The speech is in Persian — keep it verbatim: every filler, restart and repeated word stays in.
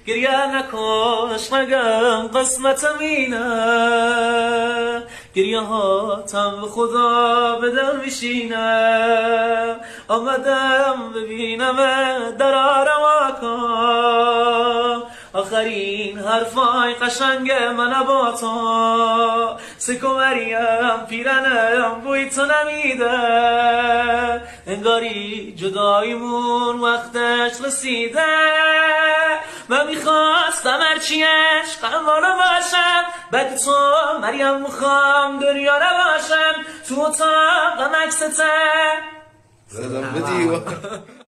گریه نکاش نگم قسمتم اینه گریه هاتم به خدا به دل میشینه آمدم ببینم در آرماکا آخرین حرفای قشنگ من با تو سکو مریم پیرنم بوی تو نمیده انگاری جدایمون وقتش رسیده من میخواستم هرچی عشقم والا باشم بعد تو مریم میخوام دنیا نباشم تو اتاقم عکسته زدم به دیوار